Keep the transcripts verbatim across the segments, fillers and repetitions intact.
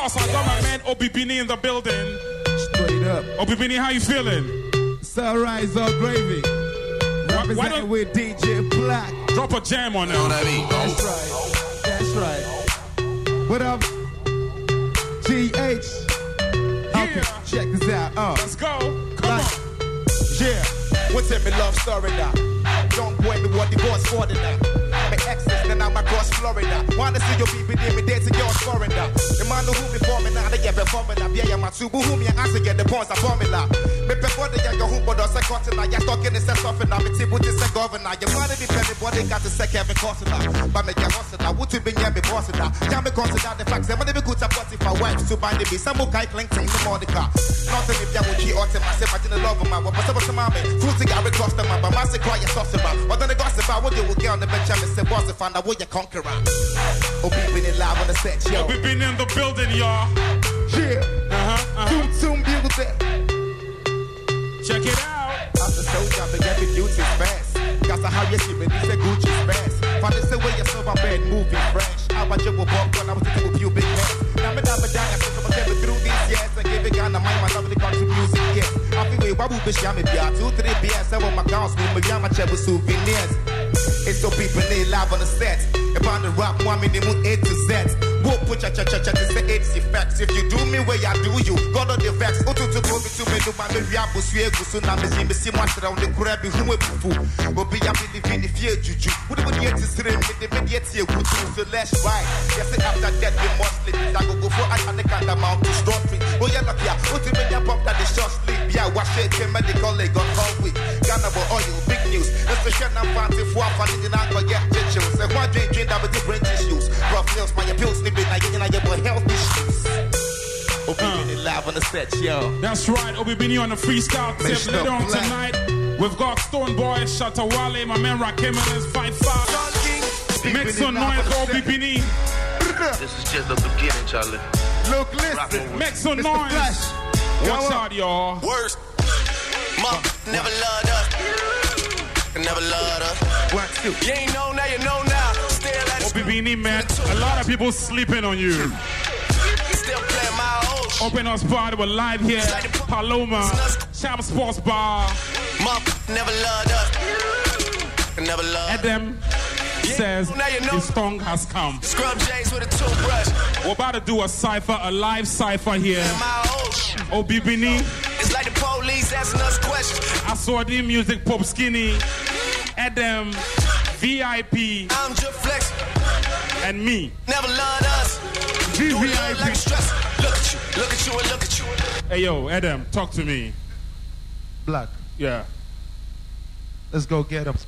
Also, I got my man Obibini in the building. Straight up. Obibini, how you feeling? Sunrise or gravy. Representing with D J Black. Drop a jam on Know them. what I mean? That's right. That's right. What up? G H. Okay, Yeah. check this out. Uh. Let's go. Come Like, on. yeah. What's every love story now? Young boy, me what divorce for the now. My exes, then I'm across Florida. Wanna see your people near me, dating your foreigner. The man who before me now, they get before me now. Yeah, my two who me and get the points of formula. Me before the young who but also continent. You're talking the sense of it now. Me tip with the governor. Your body depend on they got the second Kevin Costner. But me get hustle now. What you been here, me boss it now. Can me consider the facts. I'm gonna be good to put if I wife to bind the beast. Some who can't cling to the Monica. Nothing if you would cheat or to myself. I didn't love my what was up to my man. Food to get rid of the man. But my secret, you're sauce about. What then the gossip about what you will get on the bench. I'm say, boss, if I know what you conqueror. Oh, people in live on the set, yo. Obibini in the building, y'all. Yeah. Uh-huh, uh-huh. Zoom, zoom, be with that. Check it out. After soldier, but every beauty's fast. Got how you see me, this a Gucci's fast. Find this way you saw my bed, movie fresh. I watch you walk when I was a with you big head. Now me down, me down, I think I'm never through these years. I give it kind of mind, my love, the country music, yes. I feel way, why would be shammy, be out two, three beers, seven my counts, me, my young, my check with souvenirs. It's so people they live on the set. Upon the rap, one minute, A to Z. Whoa, put your cha cha cha to say it's the facts. If you do me where I do you, God on the facts. Oh, to to go to me, no man, maybe I will swear, go soon. I'm a see much around the crab, who will be fool. But be a believe in the fear, juju. What would you to stream with the immediate here? Good to so let's right. Yes, after that, we must sleep. I go go for I and the kind of mount to strong free. Oh, yeah, look, yeah. What you mean, pop that the short sleep? Yeah, wash it, came medical, they got all week. Ghana oil, big news. That's the shit I'm fancy for. I didn't go get pictures. And one drink, drink that with different issues. Rough nails, my pills, sleeping, I get in, I get more health issues. Obibini uh, live on the set, yo. That's right, Obibini on the freestyle tip. Mister Later on Black. tonight, we've got Stone Boy, Shatawale, my man Rakim and his five five. Make some noise for Obibini. This is just the beginning, Charlie. Look, listen. Make some Mister noise. Flash. Watch out, y'all. Worst. Mom, never loved us. Never loved us. One, two. You ain't know now, you know now. Still at Obibini, man, a lot of people sleeping on you. Still playing my old shit. Open us party, we're live here. Paloma, Champ Sports Bar. Mom, never loved us. Never loved. Adam says his song has come. Scrub J's with a toothbrush. We're about to do a cipher, a live cipher here. My old shit. Obibini, It's like the police asking us questions. I saw the music, Pop Skinny, Adam, V I P, I'm just flexing. and me. Never loved us. V Do I love P. like stress. Look at you, look at you, and look at you. Hey yo, Adam, talk to me. Black. Yeah. Let's go get him.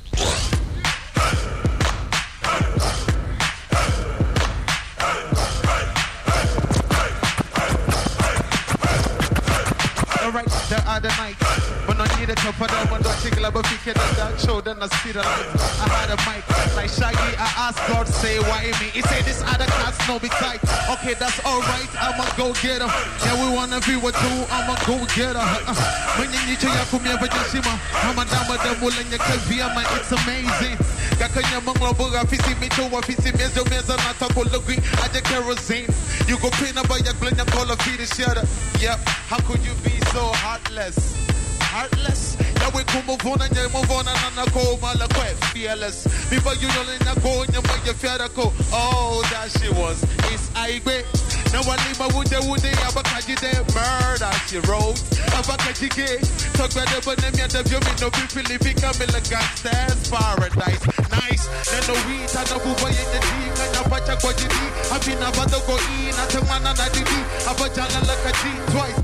Alright, the other night, but no need a top of that one, don't tickle up a pick it up that show, then I speed along. I had a mic, like Shaggy, I asked God, say why me? He say this other cats no be tight. Okay, that's alright, I'ma go get him. Yeah, we wanna be with you, I'ma go get her. When you need to, you come here, but you see my, I'm a dama, the wool and your kavia, man, it's amazing. Kakanya manglobuga, fisi me to a fisi mezo meza, not a cool looking, I just kerosene. You go pin up by your blend, you call a feed the shadow. Yep, how could you be so heartless? Heartless? Yeah, we come move on and you move on and I go mala quite fearless. Before you know in a go and you make your fear go. Oh, that she was. It's I bet. Now I leave my wood, the wood, the abakaji, the murder she wrote. Abakaji gay. Talk better, but them yet of you mean no people living a million gangsters paradise. Nice. Then no wheat and no booba in the team. And a pacha go G D. I've been about to go in. I tell man and I did it. I've a jana like a G twice.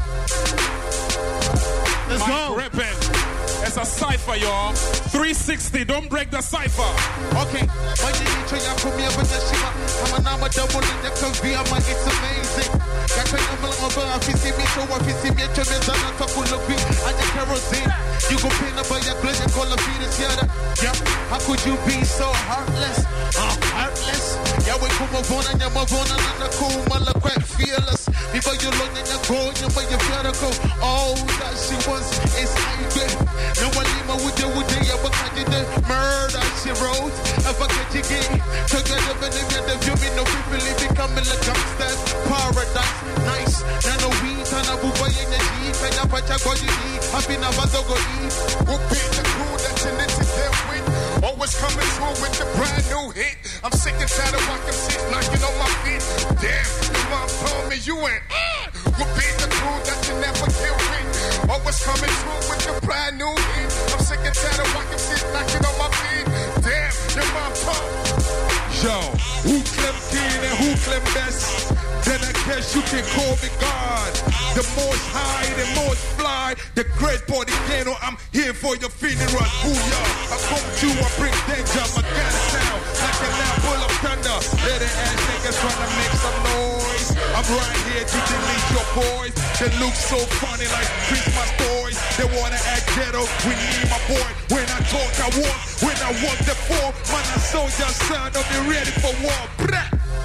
Let's Mike go. Rippin. It's a cipher, y'all. three sixty, don't break the cipher. Okay, when you need to ya come here with the shiva, I'm a number double in the coffee, I'm a, it's amazing. Got to number over, if you see me, so if you see me, to me, I'm not talking to be, and the kerosene. You go pin up by your blood, you call a fetus, yeah. Yeah, how could you be so heartless? Uh, heartless. Yeah, we come move on and you move on and the cool, man, look quite fearless. Before you learn and you go, you make your fear to go. Oh, that she was, it's I bet. No one lima with the wood, they ever catch it. Murder she wrote. If I catch you gay, together when they get the view, me no people living coming like gangsters. Paradise, nice. check what you need. I've been a buzzer go eat. We'll be the crew that you need to get with. Always coming through with the brand new hit. I'm sick and tired of walking shit knocking on my feet. Damn, your mom told me you ain't. Uh, we'll be the crew that you never get with. Always coming through with the brand new hit. I'm sick and tired of walking shit knocking on my feet. Damn, your mom told me. Yo, who claim king and who claim best? Then I guess you can call me God. The most high, the most fly, the great body piano. I'm here for your funeral. Booyah! I come to, I bring danger. My gun sound like a lamp full of thunder. Let the ass niggas tryna make some noise. I'm right here to delete your boys. They look so funny like Christmas toys. They wanna act ghetto. We need my boy. When I talk, I walk. When I walk the floor, man, I soldier son. I'll be ready for war. Blah.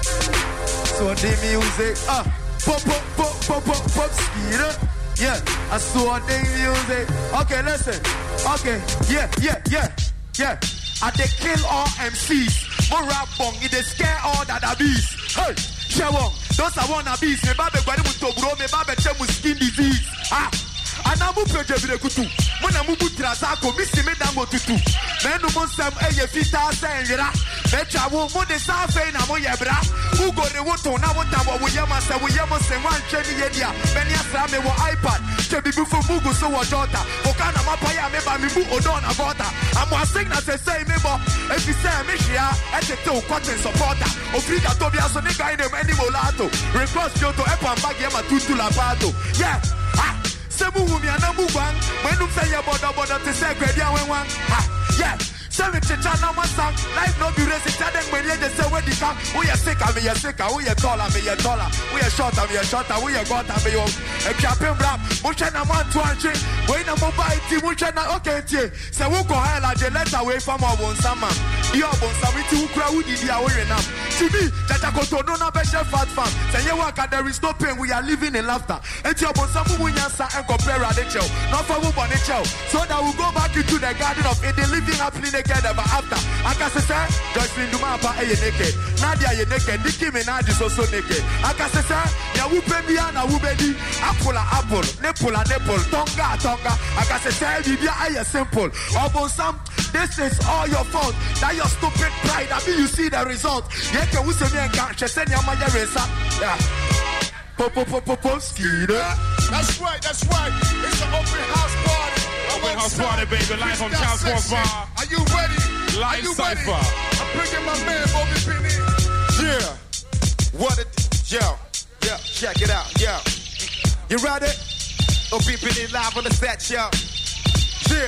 So the music, ah, uh, pop, pop, pop, pop, pop, pop, speed up. Yeah, I saw the music. Okay, listen. Okay, yeah, yeah, yeah, yeah. I they kill all M Cs. More rap bong, it they scare all that beast. Hey, Shawong, those are wanna beast. Me babe gwari muto bro, me babe chemu skin disease. Ah. Anamu peje bile kutu. Mona mubu trazako misi me dango tutu. Menu monsam eye fita senjira. Mecha wo mo de safe na mo yebra. Ugo re woto na wota wo yema se wo yema se wan cheni yedia. Beni asra me wo iPad. Chebi bufo mugu so wo jota. Okana mapaya me ba mi bu odona vota. Amo asigna se say me bo. If you say me shia, ete te o cotton supporter. Ofrika tobia so nigga in them any molato. Request yo to epa mbagi yema tutu la pato. Yeah. Ah. Sebu wumi anamu bang. When you say your border border to say grade ya when one. Ha. Yeah. Seven chicha na masang. Life no be racing. Tell them when you just say where the come. We are sick, me are sick. We are taller, me are taller. We are shorter, me are shorter. We are gutter, me are. A capping black. Mucha na man to anche. We na mobile team. Mucha na okay tie. Say we go high like the letter away from our one summer. You are one summer. We cry we did ya we enough. To me, Jaja Koto no na special fat farm. Say you work and there is no pain. We are living in laughter. And you are one summer we answer and compare at the show. Not for we on the show. So that we go back into the garden of Eden, living happily naked ever after. I can say, Joycelyn Dumapa is naked. Nadia is naked. Nicki Minaj is also naked. I can say, ya wupe biya na wubedi. Apple a apple, nipple a nipple, tonga a tonga. I can say, Bibia is simple. Obon Sam, this is all your fault. That your stupid pride. I mean, you see the result. Yeah, can we say me and can't send your mother race up? Yeah. Pop, pop, pop, pop, pop, skider. That's right, that's right. It's an open house party. Open house party, baby. Live on Transport Bar. Are you ready? Live Are you Cypher. ready? I'm bringing my man, Bobby Penny. Yeah. What it, yo, yeah, check it out, yo. You ready? Oh, be Penny live on the set, yo. Yeah,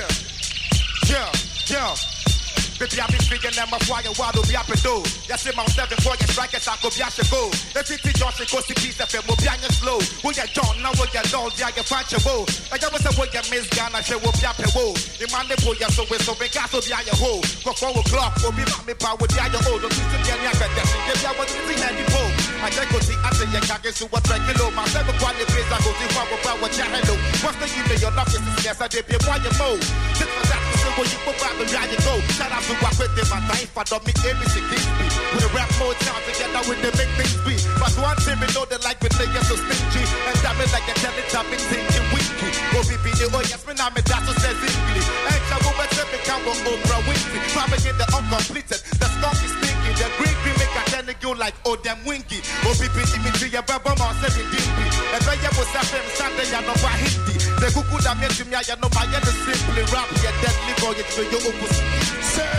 yeah, yo. Baby, I've been speaking them of why you want to be up and do. Yes, in my seven for your strikers, I could be a go. If it's Josh, it goes to piece of it, move young and slow. Who you don't know what you're done, yeah, you find your woe. I just say, what you miss, Ghana, she will be up and woe. In my nipple, you're so with so big, I so be on your hole. For four o'clock, will be my power, with your old. Don't you see any other death? If you want to see any pole, I just go see, I say, you can't get to what track below. My seven quality place, I go see power, power, chat, hello. What's the email? Your luck is the scarce, I did be a why you mow. This was that, so when you go back, where you go. Shout out to what with them, my time for me, every sixteen speed. We rap more time together with the big things be. But one thing we know they like with niggas so stingy. And damn it like a telechopping thinking winky. Oh, B B, oh, yes, me now me that's what says English. And I will bet every count on Oprah Winfrey. Probably get the uncompleted. The skunk is stinky. The green green make a ten go like oh damn winky. Oh, B B, me to your baby, my seven dinky. And then you was having Sunday, I know why Hindi. The cuckoo that made me, I know my end is simply rap. You're deadly, go, you're your opus. Say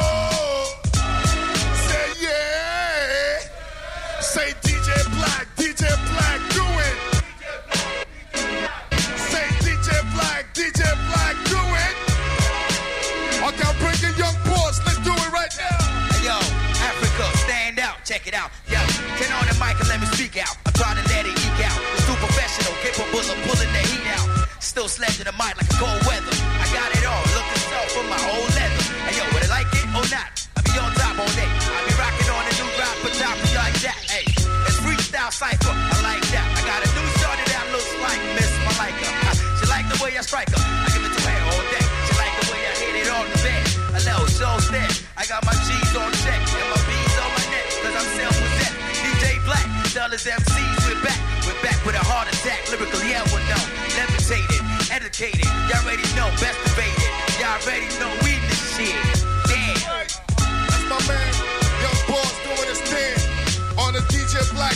oh, say yeah, say D J Black, D J Black, do it. Say D J Black, D J Black, do it. Okay, I'm bringing young boys, let's do it right now. Hey, yo, Africa, stand out, check it out. Yo, turn on the mic and let me speak out. I'm trying to let it eke out. It's too professional, capable of pulling the heat out. Still sledging the mic like a cold weather. I got it all, looking so for my old leather. Hey, yo, would I like it or not? I be on top all day. I be rocking on a new rock, but top of you like that. Hey, it's freestyle cypher.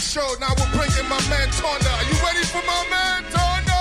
show. Now we're bringing my man Tonda. Are you ready for my man Tonda?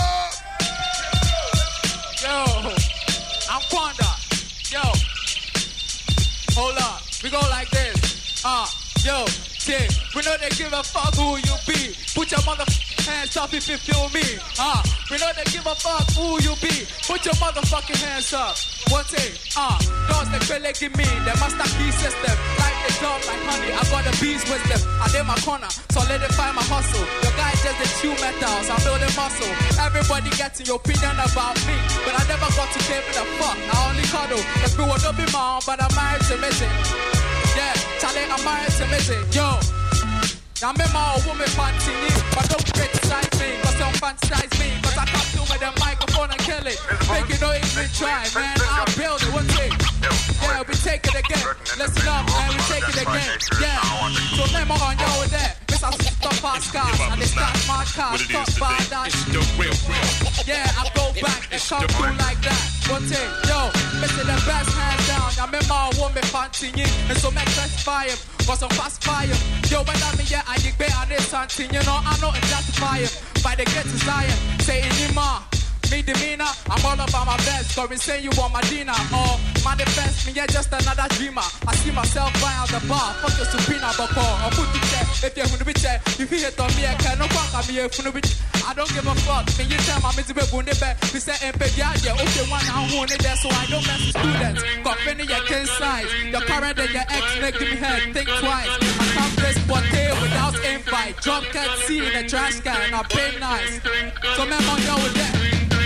Yo, I'm Fonda. Yo, hold up. We go like this. Ah, uh, yo, yeah. We know they give a fuck who you be. Put your mother hands up if you feel me. Ah, uh, we know they give a fuck who you be. Put your motherfucking hands up. One thing, ah, uh, those that really give me the master key system. Like the dog, like honey, I got the bees with them. I did my corner, solidify my hustle. Your guy just the chew metals, I'm building muscle. Everybody gets your opinion about me, but I never got to give it a fuck. I only cuddle. The people don't be mom, but I'm married to Missy. Yeah, Charlie, I'm married to Missy. Yo. Now me my woman fancy me, but don't criticize me, cause don't fantasize me, cause I come through with the microphone and kill it. Make you know even try, man, I'll build it, one thing. Yeah, we take it again. Listen up, man, we take it again. Yeah, so remember on yo with that. Mister Stop fast cars, and they start my cars, stop by that. Yeah, I go back and come through like that. One thing, yo, missing the best hands down. Now me my woman fancy me, and so make us fire, cause I'm fast fire. Yo, when I'm here, I dig better than something, you know, I know and justify it. By the get desire, say in your ma, me demeanor, I'm all about my best. Go and say you want my dinner, or manifest me, yeah, just another dreamer. I see myself by on the bar, fuck your supina, but call, or put it there. If you're gonna be there, if you hit on me, I can't no fuck, I'm here, I don't give a fuck. When you tell my misery, when they back, we say, and baby, yeah, okay, one, I'm one there, so I don't mess with students. Got many, you can't size. Your parent and your ex make me head, think twice. I come this bouquet without invite. Drop cat C in the trash can, I've been nice. So, man, on yo with that.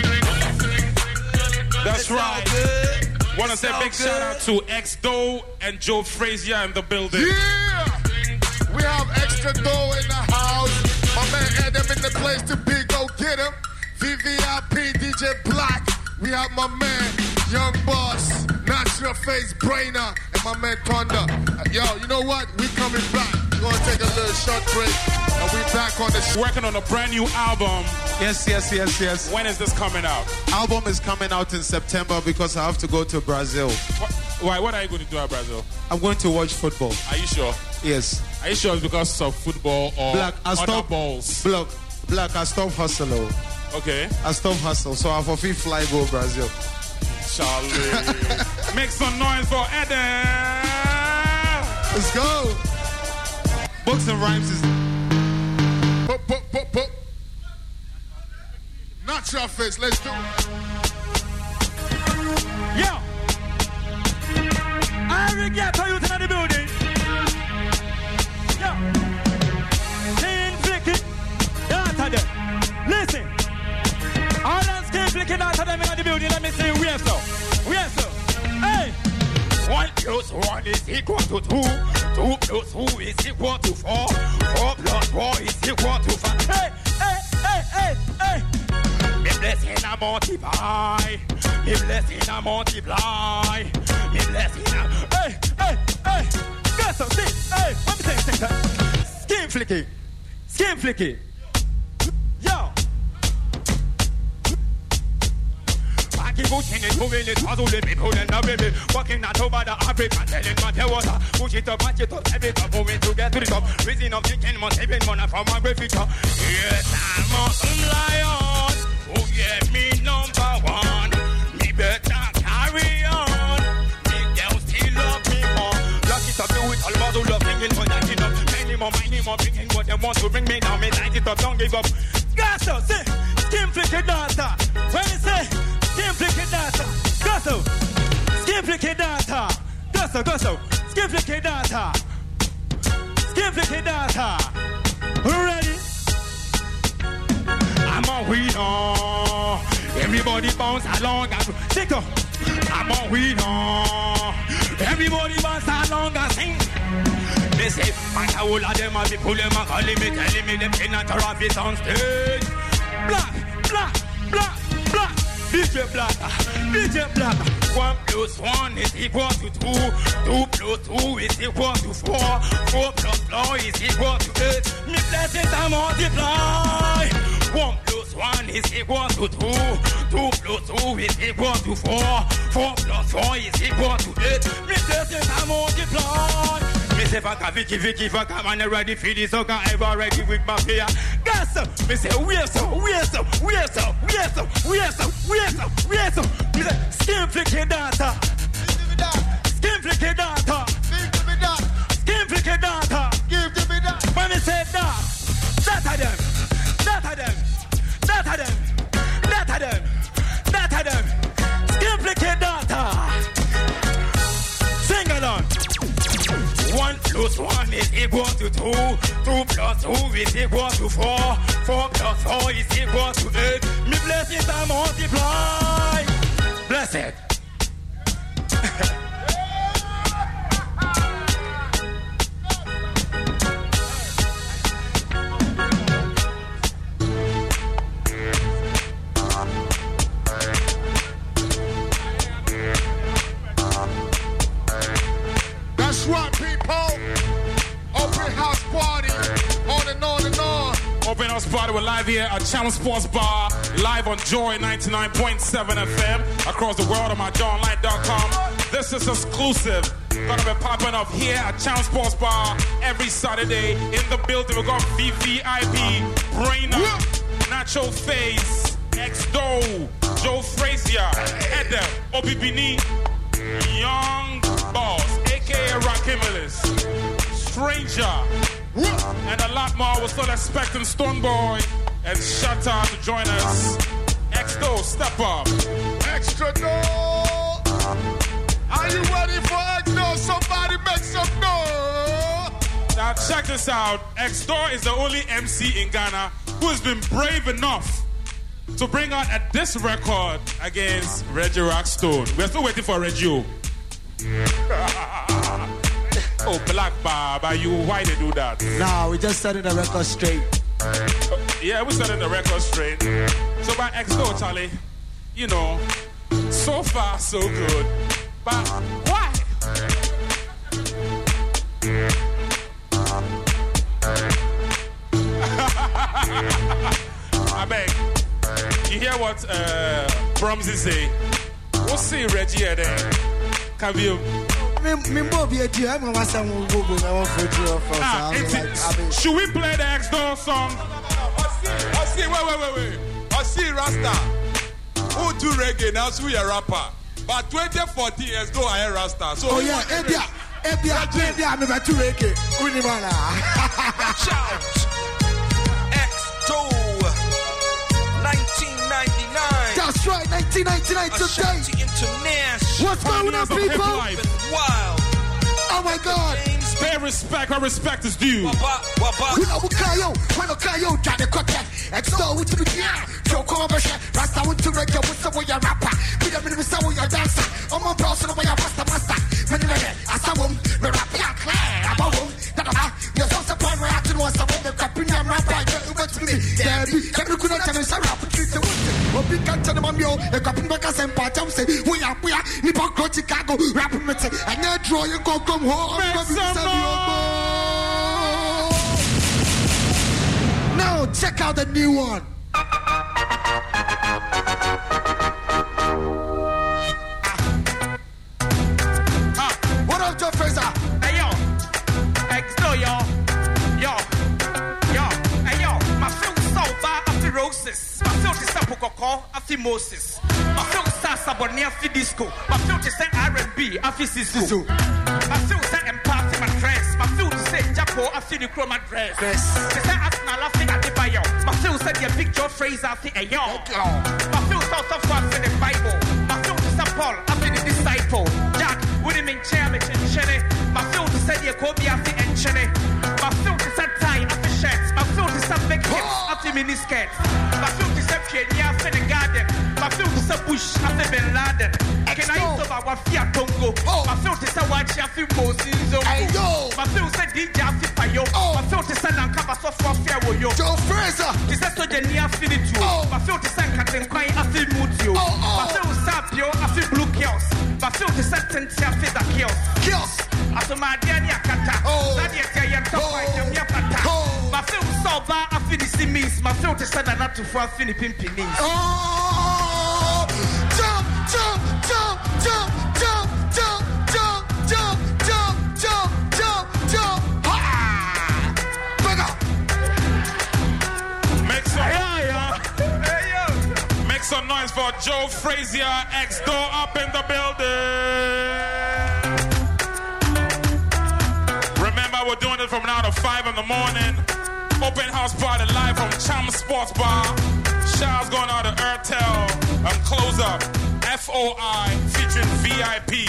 That's right. Want to say big shout out to X-Do and Joe Frazier in the building. Yeah! We have extra dough in the house. My man Adam in the place to be. Go get him. V V I P, D J Black. We have my man, Young Boss, Natural Face Brainer, and my man Tonda. Uh, yo, you know what? We coming back. We're going to take a little short break. And we back on the show. Working on a brand new album. Yes, yes, yes, yes. When is this coming out? Album is coming out in September because I have to go to Brazil. What, why? What are you going to do at Brazil? I'm going to watch football. Are you sure? Yes. Are you sure it's because of football or Black, I other stop, balls? Black, Black, I stop hustle. Okay. I stop hustle, so I for free fly go Brazil. Charlie. Make some noise for Adam. Let's go. Books and Rhymes is... Pop, pop, pop, pop. Natural Face, let's do it. Yo. I will get to you to the building. Yo. Clean flicking. Data them. Listen. All that skin flicking data them in the building. Let me see where so. Where so. Hey. One plus one is equal to two. Two plus two is equal to four. Four plus four is equal to five. Hey, hey, hey, hey, hey. Me blessing a multiply. Me blessing a multiply. Me blessing a... Hey, hey, hey. Guess so, see. Hey, let me say something. Skin flicking. Skin flicking. Yo. Pushing it, moving it, puzzle it, people and the baby. Walking out over the Africa, telling my the water. Push it up, match it up, every top, moving to get to the top. Raising up, thinking, must saving money from my great future. Yes, I'm awesome lion. Who get me number one? Me better carry on. Me girl still love me more. Lock it up, do it, all about the love, thinking for that, it up. Many more, many more, bringing what they want to bring me down. Me light it up, don't give up. Gas up, say, skin flicker dancer. When you say, skin flicker dancer, go so. Skin flicker dancer, go so, go so. Skin flicker dancer, skin flicker dancer. Ready? I'm a winner. Everybody bounce along and stick up. I'm a winner. Everybody bounce along and sing. They say, man, all of them are people, them are calling me, telling me them cannot have it on stage. Black, black, black, black. D J Black, D J Black. One plus one is equal to two. Two plus two is equal to four. Four plus four is equal to eight. Me bless it and multiply. One plus one is equal to two. Two plus two is equal to four. Four plus four is equal to eight. Me bless it and multiply. Me say fuck a Vicky Vicky fuck a man ready for this so can ever ready with my fear. Gas up. Me say where's up, where's up, where's up, where's up, where's up, where's up, where's up. Me say skin flicky data. Skin flicky data. Skin flicky data. Give to me that. When me say that, that of them, that of them, that of them, that of them, that of them. Skin flicky data. Sing along. One plus one is equal to two. Two plus two is equal to four. Four plus four is equal to eight. Me blessings are multiply. Blessed. That's right, people. Open house party. On and on and on. Open House Party, we're live here at Channel Sports Bar, live on Joy ninety-nine point seven F M, across the world on my john light dot com. This is exclusive. Gonna be popping up here at Channel Sports Bar every Saturday. In the building, we got V V I P, Brainer, Nacho Face, X-Do, Joe Frazier, Edem, Obibini, Young Boss, aka Rakimelis, Stranger, and a lot more. We're still expecting Stoneboy and Shatta to join us. X-Do, step up. Extra dough. Are you ready for X-Do? Somebody make some noise. Now check this out. X-Do is the only M C in Ghana who has been brave enough to bring out a diss record against Reggie Rockstone. We're still waiting for Reggie. Oh, Black Baba, you, why they do that? Nah, we just setting the record straight. Yeah, we're setting the record straight. So by X-Do, Charlie, you know, so far so good. But why? I beg. You hear what uh, Bromsy say? We'll see Reggie at there. Can you? Ah, should we play the X-Do song? I see, wait, wait, wait, wait. I see Rasta. Who do reggae now? So we a rapper. But twenty fourteen, X-Do I hear Rasta. So oh yeah, Ebia, Ebia, Ebia, I'm about to reggae. Unimana. Shout. X-Do. nineteen ninety-nine. That's right, nineteen ninety-nine today. What's going on, people? Wild. Oh my God. Pay respect where respect is due. We know we Kayo, we know Kayo, Johnny Cocket. X-Do with the yeah. Joe Corbett, Rasta with the reggae, with the way you rapper. We don't know how you dancer. I'm on person, way you master, master. When you're there, I saw him, we rap ya clear. I'm a home, you're so surprised we're acting once I want the copy, I'm rapper. You went to me, Debbie. Every good time is a rapper, treat the wood. What we can't tell them, I'm yo, a copy back as I'm part of say, we are, we are, Nippon Crow, Chicago, rapping with it. And now draw you go come home. Now check out the new one. Ah, what up, Joe Fraser? Hey yo, X-Do yo, yo, yo, hey yo. My film so bad after roses. My film is a Pokoko after Moses. My film is a Sabonia after disco. My film is a R and B after Sisu. My film is a empathy my dress. My film is a Japo after the chroma dress. It's a Arsenal after Adebayo. My film is a big Joe Fraser after a yo. My film is also after the Bible. My film is a Paul after the disciple. Jack, what do you mean chairman and Chenny? My film is a Kobe after Enchene. My film is a tie after shirts. My film is a big hips after miniskirts. My film is a Kenya after the garden. My film is a bush after Bin Laden. Can I use over our Fiat Tongo? My film is a watch after Moses. My film is a D J after Payo. My film is a Nankaba software fair with you. Joe Fraser. It's a Sojani after the two. My film is a Captain Quine after Mutio. My film is a Pio after Blue Kills. My film is a Tentia after the Kills. Kills. After my Diana Kata. Nadia Kayan Topai, Jamia Pata. My film is so bad after the Simis. My film is a not to for Philippine Pinis. Oh, jump, jump, jump, jump, jump, jump, jump, jump, jump, jump, jump, ones for Joe Frazier, X-Door up in the building. Remember, we're doing it from now to five in the morning. Open house party live from Cham Sports Bar. Shouts going out to Airtel and Close Up, F O I, featuring V I P.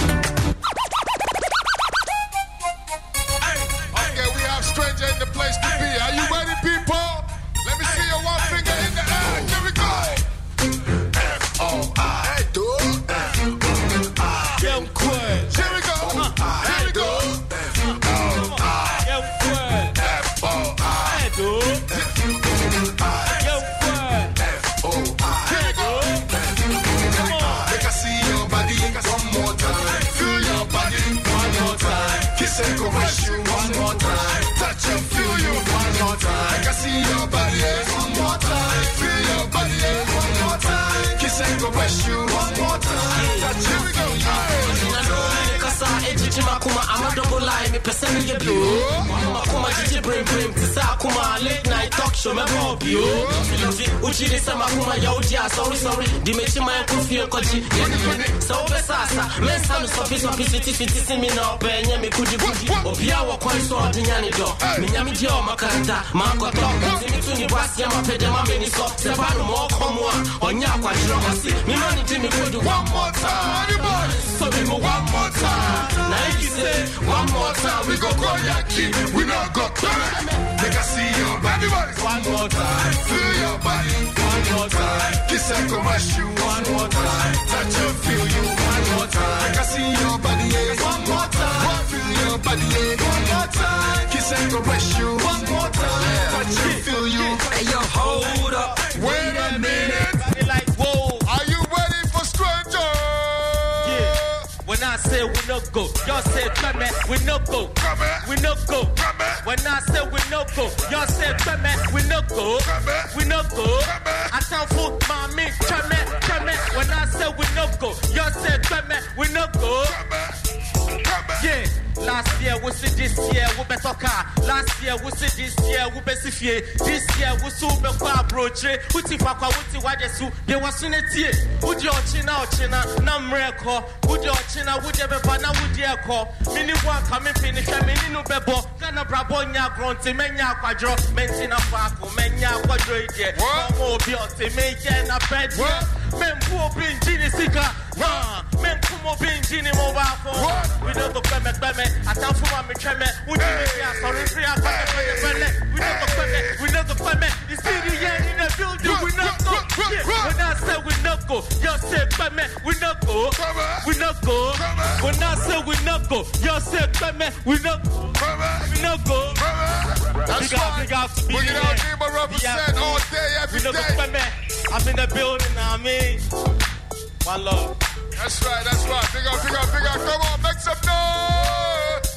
Okay, we have stranger in the place to be. Are you ready, people? Let me see your one finger in the air. Here we go. F O I, do F O I. Yo, quit. Here we go. Here we go. F O I. Yo, quit. F O I. Do. Yo, quit. F O I. Here we go. Come on. Make I see your body one more time. Feel your body one more time. Kiss and caress you one more time. Touch and feel you one more time. Make I see your body one more time. Feel your body one more time. Kiss and caress you one more time. Touch. Here we go. I'm a double line, me person me get blue. Makuma jiji brim brim, tisa kuma late night talk show me bob you. Filofi uchi de sama kuma ya uji sorry sorry. Di me chi my coffee and koji. So be sasa, men sanu so piece of piece fifty fifty me no be nya me kudi kudi. Obia wo kwai so odinyani do. Me nya me je o makanta, mango talk. Me tu ni basi ya mapede ma me ni so. Se ba no mo komo a, onya kwa jiro masi. Me mani ti me kudu one more time. So me mo one more time. Now if you say one more time, we go call your key. We not go cry. Make I see your body. One more time. Feel your body. One more time. Kiss and caress you. One more time. Touch and feel you. One more time. Make I see your body. One more time. Feel your body. One more time. Kiss and caress you. One more time. Touch and feel you. Hey yo, hold up. Wait a minute. Like, whoa. Are you ready for stranger? When I say we no go, y'all say come here, we no go. We no go. When I say we no go, y'all say come here, we no go. We no go. I can't fool mommy, come here, come here. When I say we no go, y'all say come here, we no go. Yeah. Last year we see this year we better car. Last year we see this year we better fear. This year we so be kwa broche. Uti fa kwa uti waje su. They was in it here. Udi ochina ochina na mreko. Udi ochina udi beba na udi eko. Mini one come finish mini no bebo. Kana brabo nya grunty menya kwadro. Menti na fako menya kwadro ide. Mo obi ote me ye na bed. Men pu obi njini sika. Men pu obi njini mobile phone. We don't go kweme kweme. I tell for my tremor, we don't sorry, free out. We don't go permit, we don't go permit. You see the end in the building, we not go. When I say we not go, y'all say permit, we not go. We not go. When I say we not go, y'all say permit, we not go. We not go. That's right. We get our name and represent all day, every day. I'm in the building now, I mean. One love. That's right, that's right. Big up, big up, big up. Come on, make some noise.